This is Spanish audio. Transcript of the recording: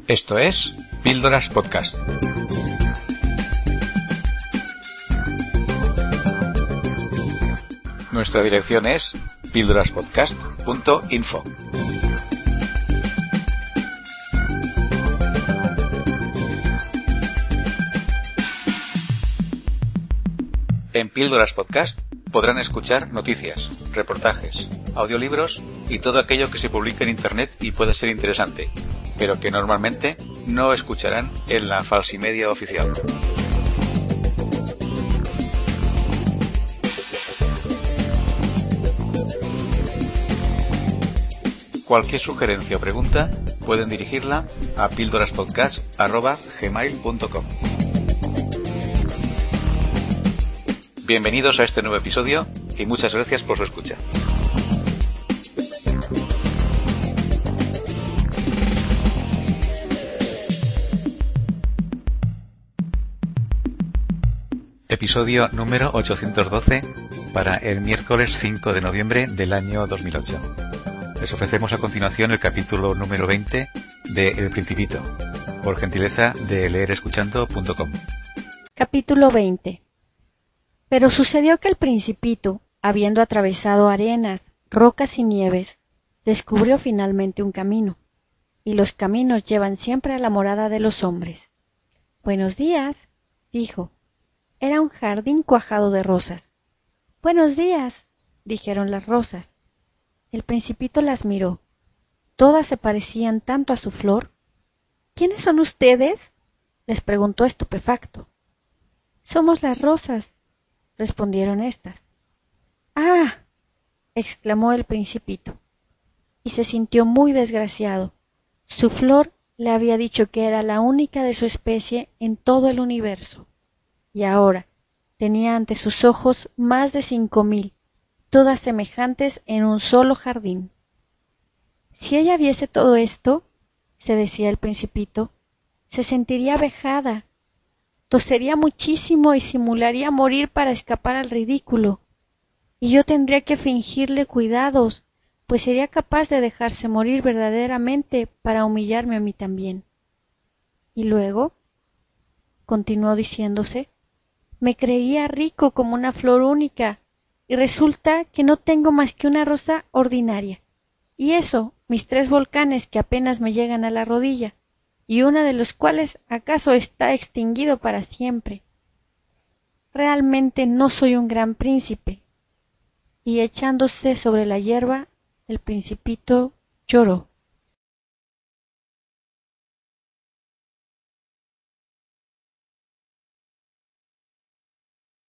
Esto es Píldoras Podcast. Nuestra dirección es píldoraspodcast.info. En Píldoras Podcast podrán escuchar noticias, reportajes, audiolibros y todo aquello que se publica en Internet y puede ser interesante, pero que normalmente no escucharán en la falsimedia oficial. Cualquier sugerencia o pregunta pueden dirigirla a píldoraspodcast@gmail.com. Bienvenidos a este nuevo episodio y muchas gracias por su escucha. Episodio número 812 para el miércoles 5 de noviembre del año 2008. Les ofrecemos a continuación el capítulo número 20 de El Principito, por gentileza de leerescuchando.com. Capítulo 20. Pero sucedió que el Principito, habiendo atravesado arenas, rocas y nieves, descubrió finalmente un camino, y los caminos llevan siempre a la morada de los hombres. «Buenos días», dijo. Era un jardín cuajado de rosas. «Buenos días», dijeron las rosas. El Principito las miró. Todas se parecían tanto a su flor. «¿Quiénes son ustedes?», les preguntó estupefacto. «Somos las rosas», respondieron éstas. «¡Ah!», exclamó el Principito, y se sintió muy desgraciado. Su flor le había dicho que era la única de su especie en todo el universo, y ahora tenía ante sus ojos más de 5000, todas semejantes en un solo jardín. Si ella viese todo esto, se decía el Principito, se sentiría vejada, tosería muchísimo y simularía morir para escapar al ridículo, y yo tendría que fingirle cuidados, pues sería capaz de dejarse morir verdaderamente para humillarme a mí también. Y luego, continuó diciéndose, me creía rico como una flor única, y resulta que no tengo más que una rosa ordinaria, y eso, mis 3 volcanes que apenas me llegan a la rodilla, y uno de los cuales acaso está extinguido para siempre. Realmente no soy un gran príncipe». Y echándose sobre la hierba, el Principito lloró.